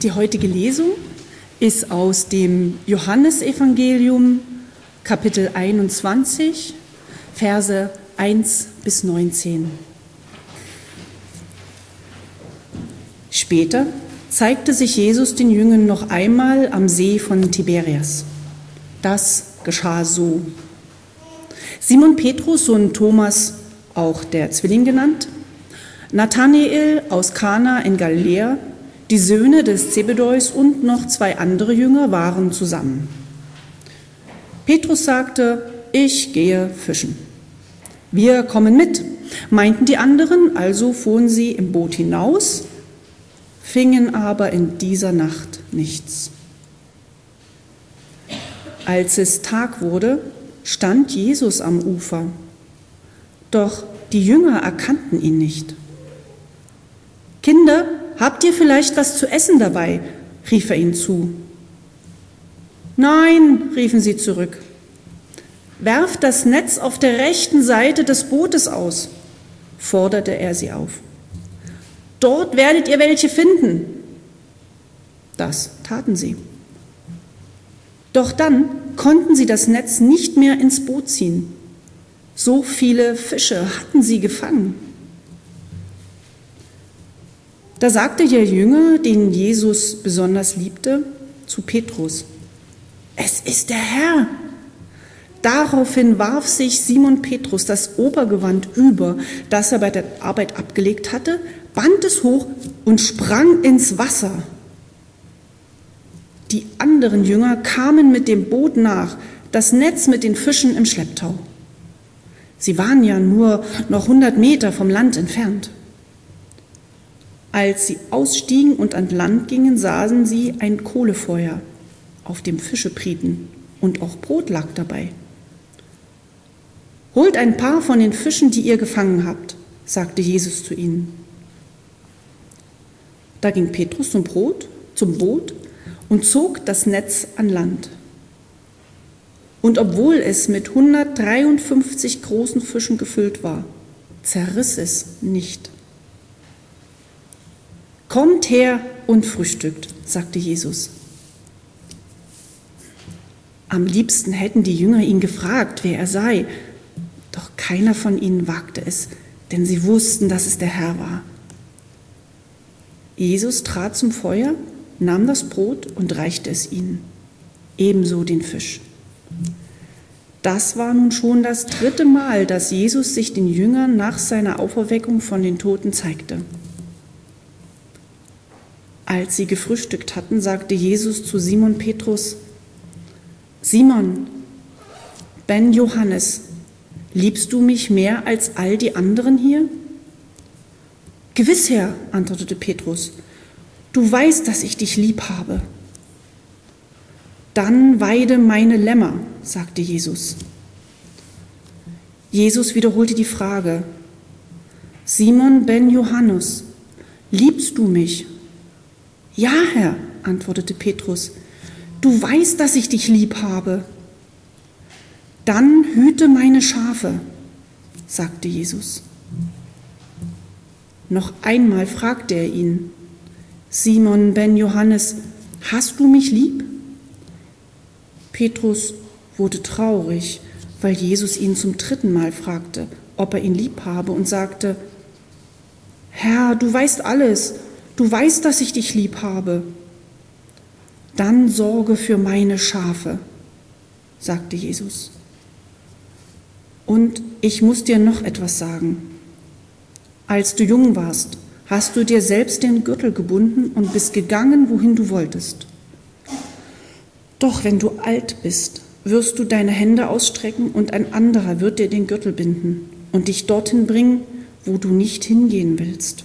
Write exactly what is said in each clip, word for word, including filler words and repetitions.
Die heutige Lesung ist aus dem Johannesevangelium, Kapitel einundzwanzig, Verse eins bis neunzehn. Später zeigte sich Jesus den Jüngern noch einmal am See von Tiberias. Das geschah so. Simon Petrus, Sohn Thomas, auch der Zwilling genannt, Nathanael aus Kana in Galiläa, die Söhne des Zebedeus und noch zwei andere Jünger waren zusammen. Petrus sagte: Ich gehe fischen. Wir kommen mit, meinten die anderen, also fuhren sie im Boot hinaus, fingen aber in dieser Nacht nichts. Als es Tag wurde, stand Jesus am Ufer, doch die Jünger erkannten ihn nicht. Kinder, habt ihr vielleicht was zu essen dabei? Rief er ihnen zu. Nein, riefen sie zurück. Werft das Netz auf der rechten Seite des Bootes aus, forderte er sie auf. Dort werdet ihr welche finden. Das taten sie. Doch dann konnten sie das Netz nicht mehr ins Boot ziehen. So viele Fische hatten sie gefangen. Da sagte der Jünger, den Jesus besonders liebte, zu Petrus: Es ist der Herr. Daraufhin warf sich Simon Petrus das Obergewand über, das er bei der Arbeit abgelegt hatte, band es hoch und sprang ins Wasser. Die anderen Jünger kamen mit dem Boot nach, das Netz mit den Fischen im Schlepptau. Sie waren ja nur noch hundert Meter vom Land entfernt. Als sie ausstiegen und an Land gingen, sahen sie ein Kohlefeuer, auf dem Fische brieten, und auch Brot lag dabei. Holt ein paar von den Fischen, die ihr gefangen habt, sagte Jesus zu ihnen. Da ging Petrus zum Brot, zum Boot und zog das Netz an Land. Und obwohl es mit hundertdreiundfünfzig großen Fischen gefüllt war, zerriss es nicht. Kommt her und frühstückt, sagte Jesus. Am liebsten hätten die Jünger ihn gefragt, wer er sei, doch keiner von ihnen wagte es, denn sie wussten, dass es der Herr war. Jesus trat zum Feuer, nahm das Brot und reichte es ihnen, ebenso den Fisch. Das war nun schon das dritte Mal, dass Jesus sich den Jüngern nach seiner Auferweckung von den Toten zeigte. Als sie gefrühstückt hatten, sagte Jesus zu Simon Petrus: Simon, Ben Johannes, liebst du mich mehr als all die anderen hier? Gewiss, Herr, antwortete Petrus, du weißt, dass ich dich lieb habe. Dann weide meine Lämmer, sagte Jesus. Jesus wiederholte die Frage: Simon Ben Johannes, liebst du mich? Ja, Herr, antwortete Petrus, du weißt, dass ich dich lieb habe. Dann hüte meine Schafe, sagte Jesus. Noch einmal fragte er ihn: Simon Ben Johannes, hast du mich lieb? Petrus wurde traurig, weil Jesus ihn zum dritten Mal fragte, ob er ihn lieb habe, und sagte: Herr, du weißt alles, du weißt, dass ich dich lieb habe. Dann sorge für meine Schafe, sagte Jesus. Und ich muss dir noch etwas sagen. Als du jung warst, hast du dir selbst den Gürtel gebunden und bist gegangen, wohin du wolltest. Doch wenn du alt bist, wirst du deine Hände ausstrecken und ein anderer wird dir den Gürtel binden und dich dorthin bringen, wo du nicht hingehen willst.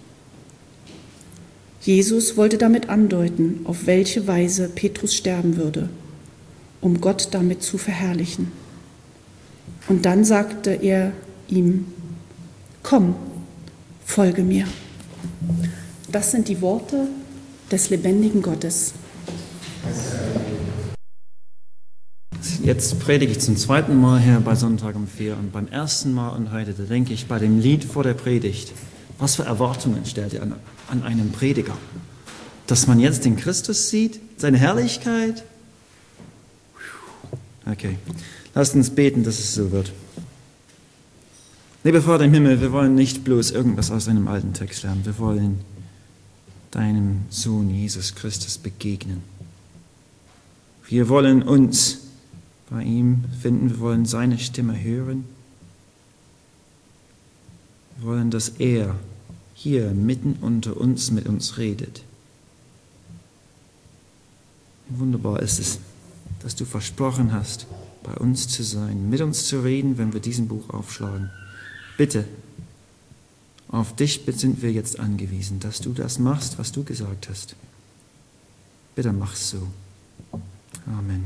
Jesus wollte damit andeuten, auf welche Weise Petrus sterben würde, um Gott damit zu verherrlichen. Und dann sagte er ihm: Komm, folge mir. Das sind die Worte des lebendigen Gottes. Jetzt predige ich zum zweiten Mal hier bei Sonntag um vier und beim ersten Mal und heute, da denke ich bei dem Lied vor der Predigt, was für Erwartungen stellt ihr an, an einen Prediger? dass man jetzt den Christus sieht, seine Herrlichkeit? Okay, lasst uns beten, dass es so wird. Lieber Vater im Himmel, wir wollen nicht bloß irgendwas aus einem alten Text lernen. Wir wollen deinem Sohn Jesus Christus begegnen. Wir wollen uns bei ihm finden, wir wollen seine Stimme hören. Wir wollen, dass er hier mitten unter uns mit uns redet. Wunderbar ist es, dass du versprochen hast, bei uns zu sein, mit uns zu reden, wenn wir diesen Buch aufschlagen. Bitte, auf dich sind wir jetzt angewiesen, dass du das machst, was du gesagt hast. Bitte mach's so. Amen.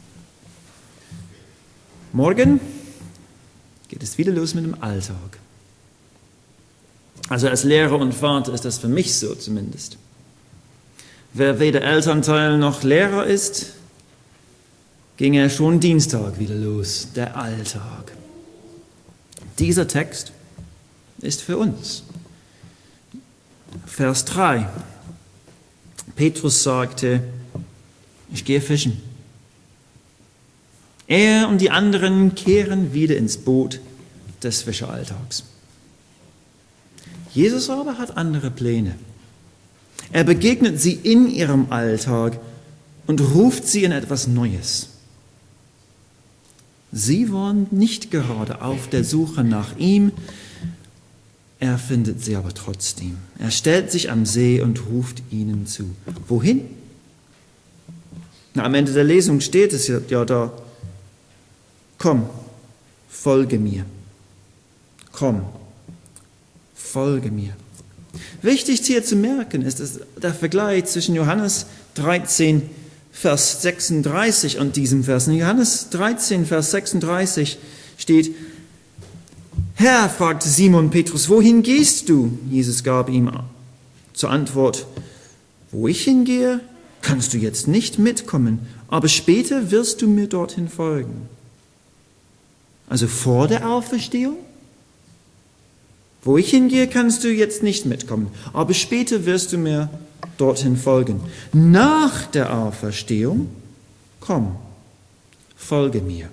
Morgen geht es wieder los mit dem Alltag. Also als Lehrer und Vater ist das für mich so zumindest. Wer weder Elternteil noch Lehrer ist, ging er schon Dienstag wieder los, der Alltag. Dieser Text ist für uns. Vers drei. Petrus sagte, ich gehe fischen. Er und die anderen kehren wieder ins Boot des Fischeralltags. Jesus aber hat andere Pläne. Er begegnet sie in ihrem Alltag und ruft sie in etwas Neues. Sie waren nicht gerade auf der Suche nach ihm, er findet sie aber trotzdem. Er stellt sich am See und ruft ihnen zu. Wohin? Na, am Ende der Lesung steht es ja, ja da, komm, folge mir. Komm, folge mir. Wichtig hier zu merken ist dass der Vergleich zwischen Johannes dreizehn, Vers sechsunddreißig und diesem Vers. In Johannes dreizehn, Vers sechsunddreißig steht, Herr, fragte Simon Petrus, wohin gehst du? Jesus gab ihm zur Antwort, wo ich hingehe, kannst du jetzt nicht mitkommen, aber später wirst du mir dorthin folgen. Also vor der Auferstehung? Wo ich hingehe, kannst du jetzt nicht mitkommen, aber später wirst du mir dorthin folgen. Nach der Auferstehung, komm, folge mir.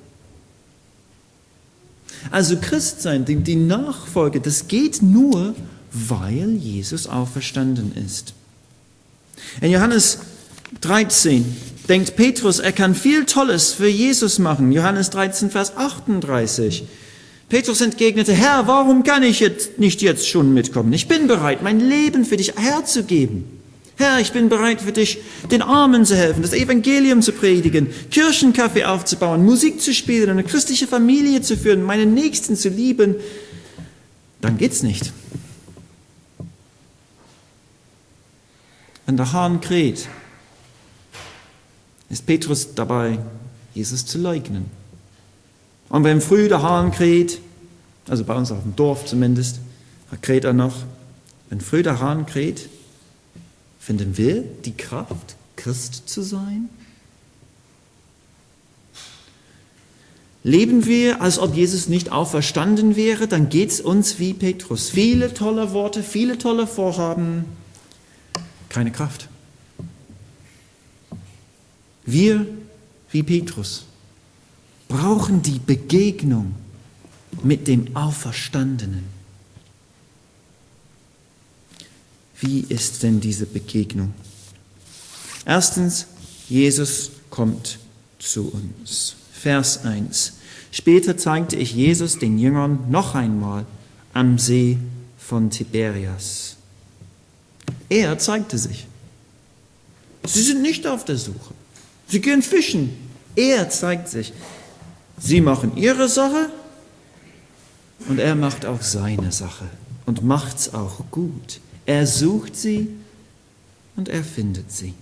Also Christsein, die, die Nachfolge, das geht nur, weil Jesus auferstanden ist. In Johannes dreizehn denkt Petrus, er kann viel Tolles für Jesus machen. Johannes dreizehn, Vers achtunddreißig. Petrus entgegnete, Herr, warum kann ich jetzt nicht jetzt schon mitkommen? Ich bin bereit, mein Leben für dich herzugeben. Herr, ich bin bereit für dich, den Armen zu helfen, das Evangelium zu predigen, Kirchencafé aufzubauen, Musik zu spielen, eine christliche Familie zu führen, meinen Nächsten zu lieben. Dann geht's nicht. Wenn der Hahn kräht, ist Petrus dabei, Jesus zu leugnen. Und wenn früh der Hahn kräht, also bei uns auf dem Dorf zumindest, da kräht er noch, wenn früh der Hahn kräht, finden wir die Kraft, Christ zu sein? Leben wir, als ob Jesus nicht auferstanden wäre, dann geht es uns wie Petrus. Viele tolle Worte, viele tolle Vorhaben, keine Kraft. Wir, wie Petrus, brauchen die Begegnung mit dem Auferstandenen. Wie ist denn diese Begegnung? Erstens, Jesus kommt zu uns. Vers eins. Später zeigte ich Jesus den Jüngern noch einmal am See von Tiberias. Er zeigte sich. Sie sind nicht auf der Suche. Sie gehen fischen. Er zeigt sich. Sie machen ihre Sache und er macht auch seine Sache und macht's auch gut. Er sucht sie und er findet sie.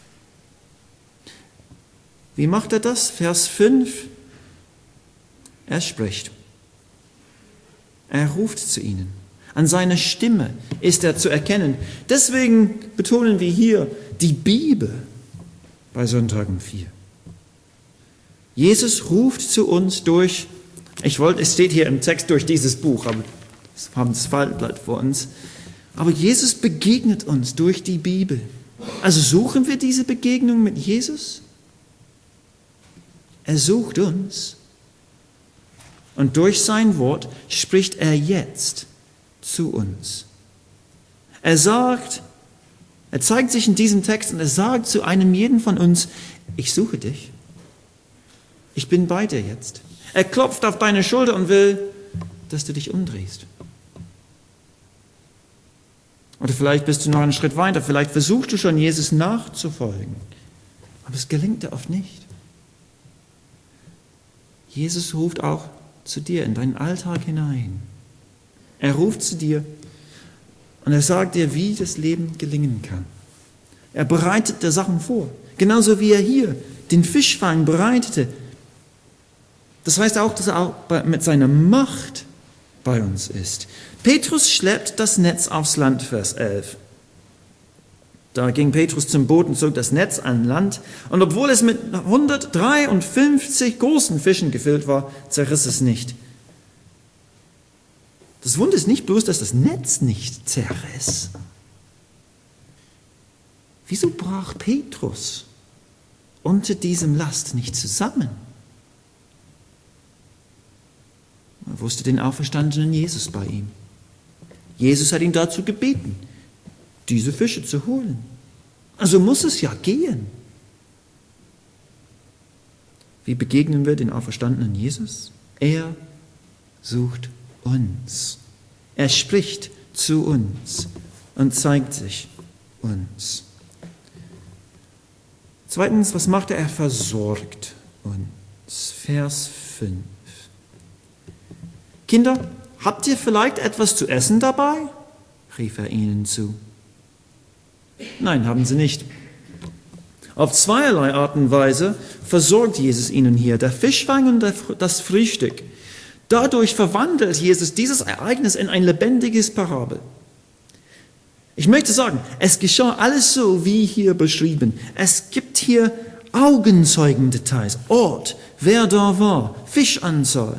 Wie macht er das? Vers fünf. Er spricht. Er ruft zu ihnen. An seiner Stimme ist er zu erkennen. Deswegen betonen wir hier die Bibel bei Sonntag um vier. Jesus ruft zu uns durch, ich wollte, es steht hier im Text durch dieses Buch, aber wir haben das Faltblatt vor uns. Aber Jesus begegnet uns durch die Bibel. Also suchen wir diese Begegnung mit Jesus? Er sucht uns. Und durch sein Wort spricht er jetzt zu uns. Er sagt, er zeigt sich in diesem Text und er sagt zu einem jeden von uns, ich suche dich. Ich bin bei dir jetzt. Er klopft auf deine Schulter und will, dass du dich umdrehst. Oder vielleicht bist du noch einen Schritt weiter, vielleicht versuchst du schon, Jesus nachzufolgen. Aber es gelingt dir oft nicht. Jesus ruft auch zu dir in deinen Alltag hinein. Er ruft zu dir und er sagt dir, wie das Leben gelingen kann. Er bereitet dir Sachen vor. Genauso wie er hier den Fischfang bereitete. Das heißt auch, dass er auch mit seiner Macht bei uns ist. Petrus schleppt das Netz aufs Land, Vers elf. Da ging Petrus zum Boot und zog das Netz an Land. Und obwohl es mit hundertdreiundfünfzig großen Fischen gefüllt war, zerriss es nicht. Das Wunder ist nicht bloß, dass das Netz nicht zerriss. Wieso brach Petrus unter diesem Last nicht zusammen? Er wusste den auferstandenen Jesus bei ihm. Jesus hat ihn dazu gebeten, diese Fische zu holen. Also muss es ja gehen. Wie begegnen wir den auferstandenen Jesus? Er sucht uns. Er spricht zu uns und zeigt sich uns. Zweitens, was macht er? Er versorgt uns. Vers fünf. Kinder, habt ihr vielleicht etwas zu essen dabei? Rief er ihnen zu. Nein, haben sie nicht. Auf zweierlei Art und Weise versorgt Jesus ihnen hier, der Fischfang und das Frühstück. Dadurch verwandelt Jesus dieses Ereignis in ein lebendiges Parabel. Ich möchte sagen, es geschah alles so, wie hier beschrieben. Es gibt hier Augenzeugendetails, Ort, wer da war, Fischanzahl.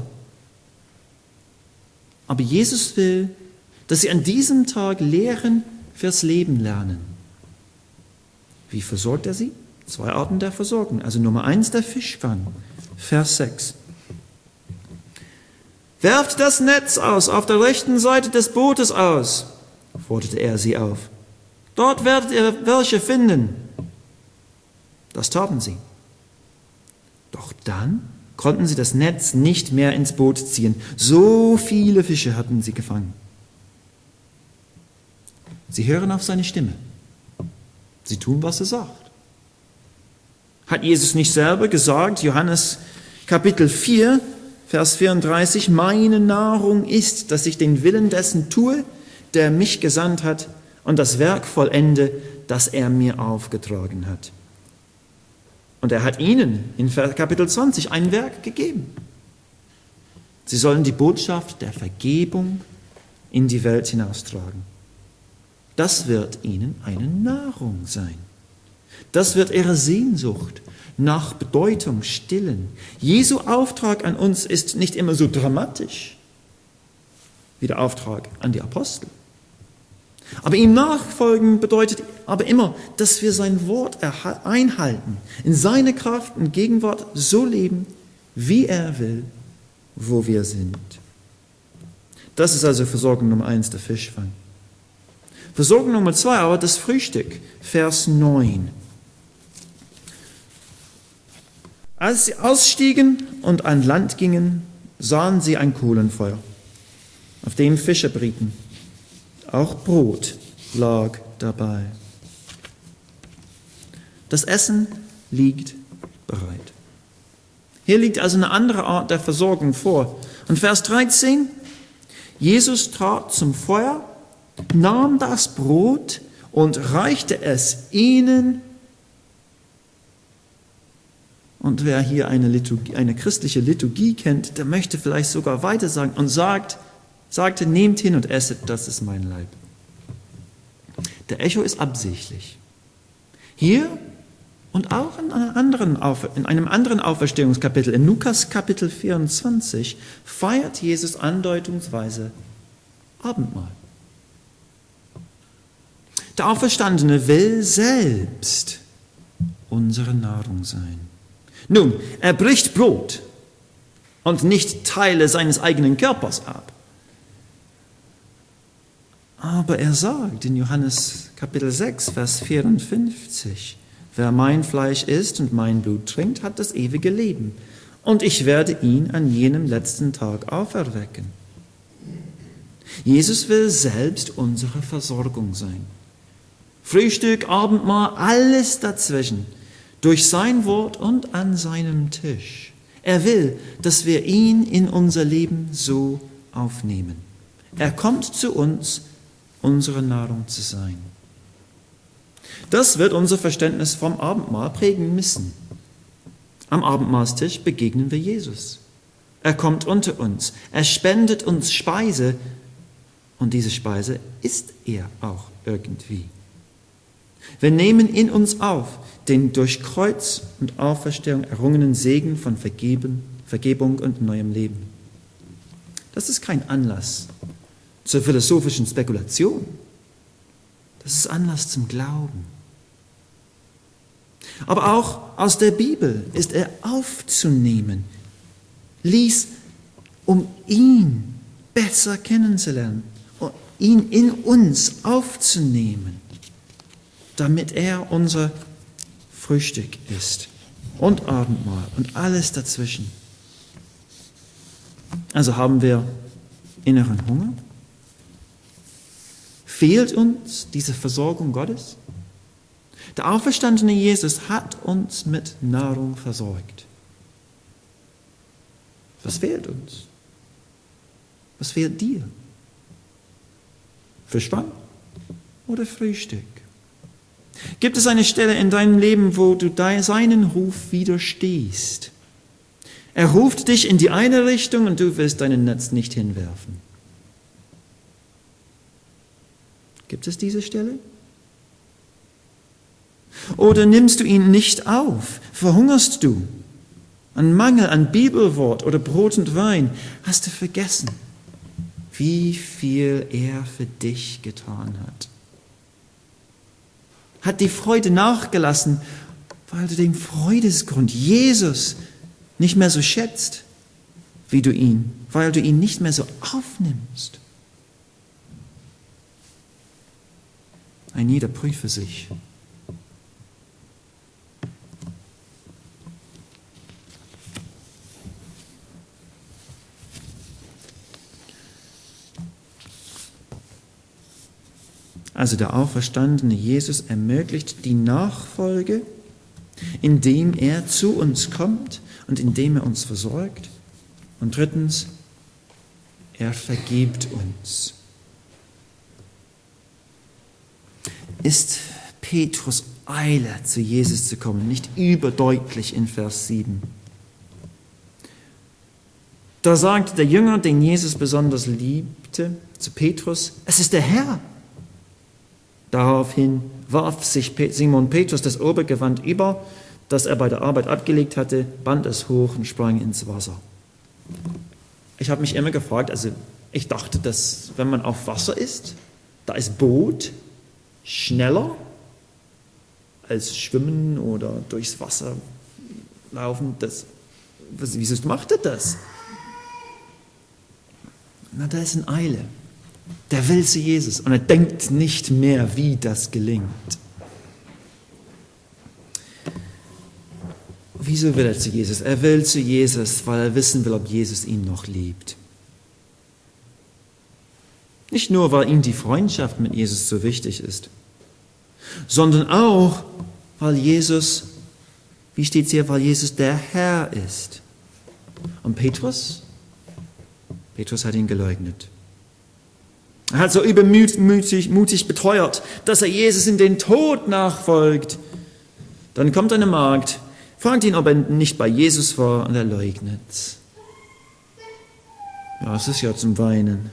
Aber Jesus will, dass sie an diesem Tag Lehren fürs Leben lernen. Wie versorgt er sie? Zwei Arten der Versorgung. Also Nummer eins, der Fischfang. Vers sechs. Werft das Netz aus, auf der rechten Seite des Bootes aus, forderte er sie auf. Dort werdet ihr welche finden. Das taten sie. Doch dann konnten sie das Netz nicht mehr ins Boot ziehen. So viele Fische hatten sie gefangen. Sie hören auf seine Stimme. Sie tun, was er sagt. Hat Jesus nicht selber gesagt, Johannes Kapitel vier, Vers vierunddreißig, meine Nahrung ist, dass ich den Willen dessen tue, der mich gesandt hat, und das Werk vollende, das er mir aufgetragen hat. Und er hat ihnen in Kapitel zwanzig ein Werk gegeben. Sie sollen die Botschaft der Vergebung in die Welt hinaustragen. Das wird ihnen eine Nahrung sein. Das wird ihre Sehnsucht nach Bedeutung stillen. Jesu Auftrag an uns ist nicht immer so dramatisch wie der Auftrag an die Apostel. Aber ihm nachfolgen bedeutet aber immer, dass wir sein Wort einhalten, in seine Kraft und Gegenwart so leben, wie er will, wo wir sind. Das ist also Versorgung Nummer eins, der Fischfang. Versorgung Nummer zwei, aber das Frühstück, Vers neun. Als sie ausstiegen und an Land gingen, sahen sie ein Kohlenfeuer, auf dem Fische brieten. Auch Brot lag dabei. Das Essen liegt bereit. Hier liegt also eine andere Art der Versorgung vor. Und Vers dreizehn, Jesus trat zum Feuer, nahm das Brot und reichte es ihnen. Und wer hier eine, Liturgie, eine christliche Liturgie kennt, der möchte vielleicht sogar weiter sagen und sagt, sagte, nehmt hin und esset, das ist mein Leib. Der Echo ist absichtlich. Hier und auch in, einer anderen, in einem anderen Auferstehungskapitel, in Lukas Kapitel vierundzwanzig, feiert Jesus andeutungsweise Abendmahl. Der Auferstandene will selbst unsere Nahrung sein. Nun, er bricht Brot und nicht Teile seines eigenen Körpers ab. Aber er sagt in Johannes Kapitel sechs, Vers vierundfünfzig, wer mein Fleisch isst und mein Blut trinkt, hat das ewige Leben. Und ich werde ihn an jenem letzten Tag auferwecken. Jesus will selbst unsere Versorgung sein. Frühstück, Abendmahl, alles dazwischen. Durch sein Wort und an seinem Tisch. Er will, dass wir ihn in unser Leben so aufnehmen. Er kommt zu uns, unsere Nahrung zu sein. Das wird unser Verständnis vom Abendmahl prägen müssen. Am Abendmahlstisch begegnen wir Jesus. Er kommt unter uns. Er spendet uns Speise. Und diese Speise isst er auch irgendwie. Wir nehmen in uns auf den durch Kreuz und Auferstehung errungenen Segen von Vergeben, Vergebung und neuem Leben. Das ist kein Anlass zur philosophischen Spekulation. Das ist Anlass zum Glauben. Aber auch aus der Bibel ist er aufzunehmen. Lies, um ihn besser kennenzulernen, ihn in uns aufzunehmen, damit er unser Frühstück ist und Abendmahl und alles dazwischen. Also haben wir inneren Hunger? Fehlt uns diese Versorgung Gottes? Der auferstandene Jesus hat uns mit Nahrung versorgt. Was fehlt uns? Was fehlt dir? Fischfang oder Frühstück? Gibt es eine Stelle in deinem Leben, wo du seinen Ruf widerstehst? Er ruft dich in die eine Richtung und du willst dein Netz nicht hinwerfen. Gibt es diese Stelle? Oder nimmst du ihn nicht auf? Verhungerst du? An Mangel an Bibelwort oder Brot und Wein hast du vergessen, wie viel er für dich getan hat. Hat die Freude nachgelassen, weil du den Freudesgrund Jesus nicht mehr so schätzt, wie du ihn, weil du ihn nicht mehr so aufnimmst. Ein jeder prüfe sich. Also der auferstandene Jesus ermöglicht die Nachfolge, indem er zu uns kommt und indem er uns versorgt. Und drittens, er vergibt uns. Ist Petrus Eile, zu Jesus zu kommen, nicht überdeutlich in Vers sieben? Da sagt der Jünger, den Jesus besonders liebte, zu Petrus, es ist der Herr. Daraufhin warf sich Simon Petrus das Obergewand über, das er bei der Arbeit abgelegt hatte, band es hoch und sprang ins Wasser. Ich habe mich immer gefragt, also ich dachte, dass wenn man auf Wasser ist, da ist Boot schneller als Schwimmen oder durchs Wasser laufen. Das, was, wieso macht er das? Na, da ist eine Eile. Der will zu Jesus und er denkt nicht mehr, wie das gelingt. Wieso will er zu Jesus? Er will zu Jesus, weil er wissen will, ob Jesus ihn noch liebt. Nicht nur, weil ihm die Freundschaft mit Jesus so wichtig ist, sondern auch, weil Jesus, wie steht es hier, weil Jesus der Herr ist. Und Petrus? Petrus hat ihn geleugnet. Er hat so übermütig mutig beteuert, dass er Jesus in den Tod nachfolgt. Dann kommt eine Magd, fragt ihn, ob er nicht bei Jesus war, und er leugnet. Ja, es ist ja zum Weinen.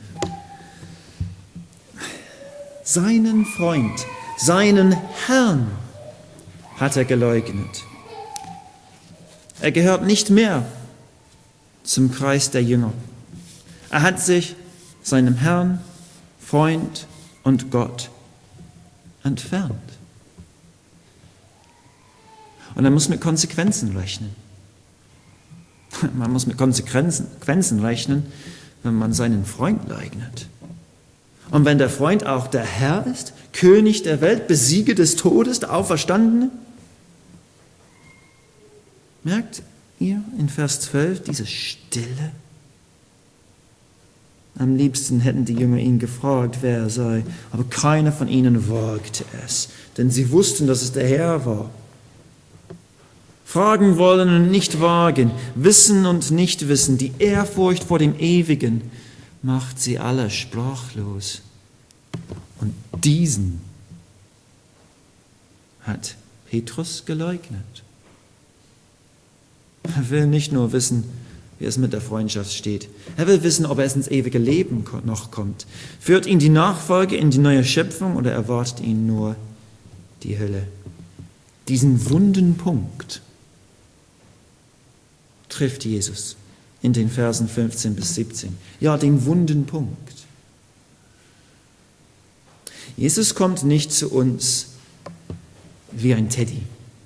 Seinen Freund, seinen Herrn hat er geleugnet. Er gehört nicht mehr zum Kreis der Jünger. Er hat sich seinem Herrn, Freund und Gott entfernt. Und er muss mit Konsequenzen rechnen. Man muss mit Konsequenzen rechnen, wenn man seinen Freund leugnet. Und wenn der Freund auch der Herr ist, König der Welt, Besieger des Todes, der Auferstandene. Merkt ihr in Vers zwölf diese Stille? Am liebsten hätten die Jünger ihn gefragt, wer er sei, aber keiner von ihnen wagte es, denn sie wussten, dass es der Herr war. Fragen wollen und nicht wagen, wissen und nicht wissen, die Ehrfurcht vor dem Ewigen macht sie alle sprachlos. Und diesen hat Petrus geleugnet. Er will nicht nur wissen, wie es mit der Freundschaft steht. Er will wissen, ob er es ins ewige Leben noch kommt. Führt ihn die Nachfolge in die neue Schöpfung oder erwartet ihn nur die Hölle? Diesen wunden Punkt trifft Jesus in den Versen fünfzehn bis siebzehn. Ja, den wunden Punkt. Jesus kommt nicht zu uns wie ein Teddy.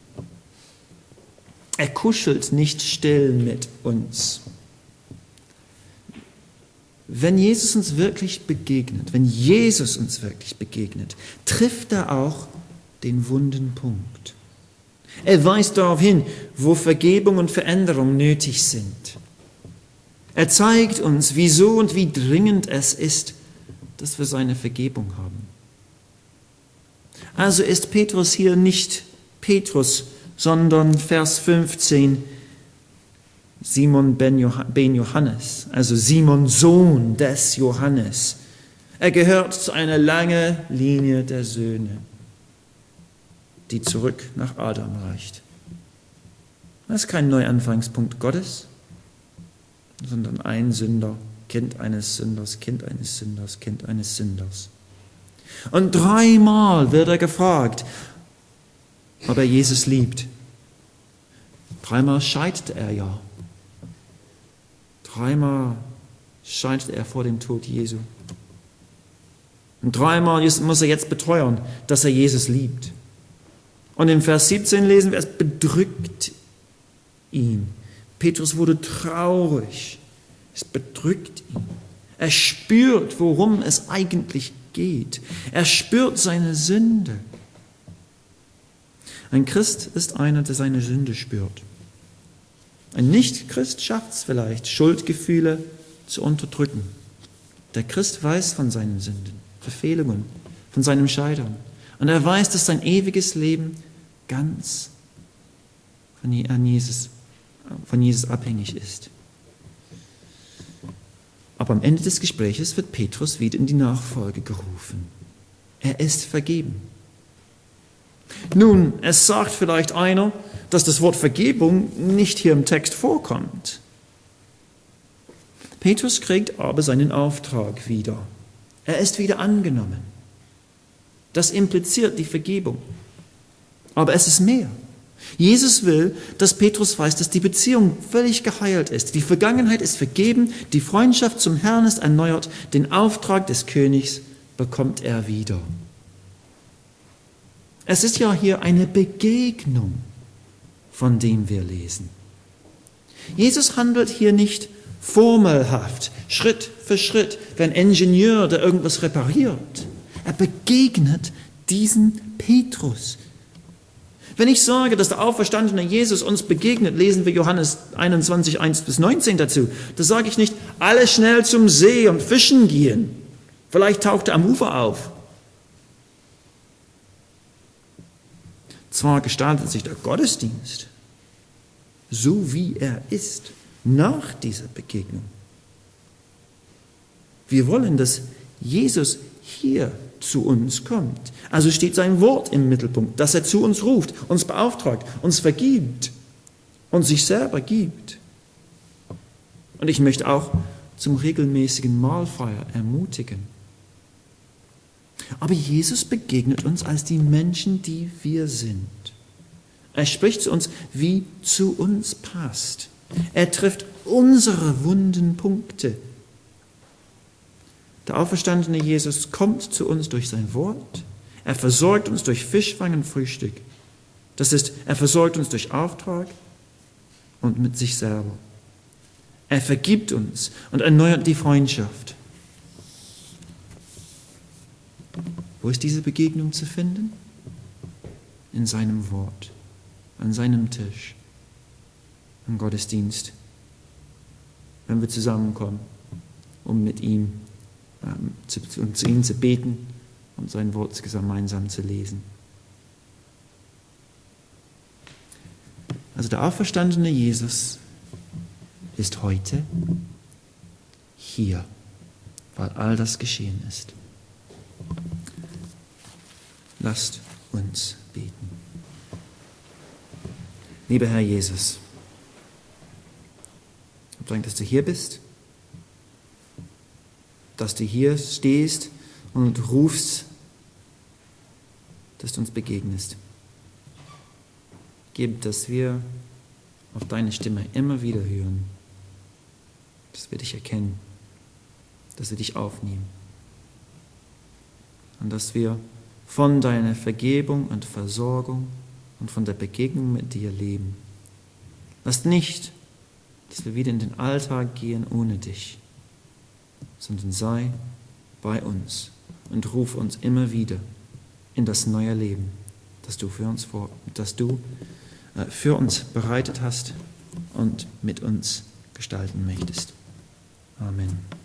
Er kuschelt nicht still mit uns. Wenn Jesus uns wirklich begegnet, wenn Jesus uns wirklich begegnet, trifft er auch den wunden Punkt. Er weist darauf hin, wo Vergebung und Veränderung nötig sind. Er zeigt uns, wieso und wie dringend es ist, dass wir seine Vergebung haben. Also ist Petrus hier nicht Petrus, sondern Vers fünfzehn, Simon ben Johannes, also Simon, Sohn des Johannes. Er gehört zu einer langen Linie der Söhne, die zurück nach Adam reicht. Das ist kein Neuanfangspunkt Gottes, sondern ein Sünder, Kind eines Sünders, Kind eines Sünders, Kind eines Sünders. Und dreimal wird er gefragt, ob er Jesus liebt. Dreimal scheitert er ja. Dreimal scheitert er vor dem Tod Jesu. Und dreimal muss er jetzt beteuern, dass er Jesus liebt. Und in Vers siebzehn lesen wir, es bedrückt ihn. Petrus wurde traurig. Es bedrückt ihn. Er spürt, worum es eigentlich geht. Er spürt seine Sünde. Ein Christ ist einer, der seine Sünde spürt. Ein Nicht-Christ schafft es vielleicht, Schuldgefühle zu unterdrücken. Der Christ weiß von seinen Sünden, Verfehlungen, von seinem Scheitern. Und er weiß, dass sein ewiges Leben ganz von Jesus, von Jesus abhängig ist. Aber am Ende des Gespräches wird Petrus wieder in die Nachfolge gerufen. Er ist vergeben. Nun, es sagt vielleicht einer, dass das Wort Vergebung nicht hier im Text vorkommt. Petrus kriegt aber seinen Auftrag wieder. Er ist wieder angenommen. Das impliziert die Vergebung. Aber es ist mehr. Jesus will, dass Petrus weiß, dass die Beziehung völlig geheilt ist. Die Vergangenheit ist vergeben, die Freundschaft zum Herrn ist erneuert, den Auftrag des Königs bekommt er wieder. Es ist ja hier eine Begegnung, von dem wir lesen. Jesus handelt hier nicht formelhaft, Schritt für Schritt, wie ein Ingenieur, der irgendwas repariert. Er begegnet diesen Petrus. Wenn ich sage, dass der auferstandene Jesus uns begegnet, lesen wir Johannes einundzwanzig, eins bis neunzehn dazu. Da sage ich nicht, alle schnell zum See und fischen gehen. Vielleicht taucht er am Ufer auf. Zwar gestaltet sich der Gottesdienst so, wie er ist, nach dieser Begegnung. Wir wollen, dass Jesus hier zu uns kommt. Also steht sein Wort im Mittelpunkt, dass er zu uns ruft, uns beauftragt, uns vergibt und sich selber gibt. Und ich möchte auch zum regelmäßigen Mahlfeier ermutigen. Aber Jesus begegnet uns als die Menschen, die wir sind. Er spricht zu uns, wie zu uns passt. Er trifft unsere wunden Punkte. Der auferstandene Jesus kommt zu uns durch sein Wort. Er versorgt uns durch Fischfang und Frühstück. Das ist, er versorgt uns durch Auftrag und mit sich selber. Er vergibt uns und erneuert die Freundschaft. Wo ist diese Begegnung zu finden? In seinem Wort, an seinem Tisch, im Gottesdienst, wenn wir zusammenkommen, um mit ihm ähm, zu, um zu ihm zu beten und sein Wort gemeinsam zu lesen. Also der auferstandene Jesus ist heute hier, weil all das geschehen ist. Lasst uns beten. Lieber Herr Jesus, ich danke, dass du hier bist, dass du hier stehst und rufst, dass du uns begegnest. Gib, dass wir auf deine Stimme immer wieder hören, dass wir dich erkennen, dass wir dich aufnehmen und dass wir von deiner Vergebung und Versorgung und von der Begegnung mit dir leben. Lass nicht, dass wir wieder in den Alltag gehen ohne dich, sondern sei bei uns und ruf uns immer wieder in das neue Leben, das du für uns, vor, das du, äh, für uns bereitet hast und mit uns gestalten möchtest. Amen.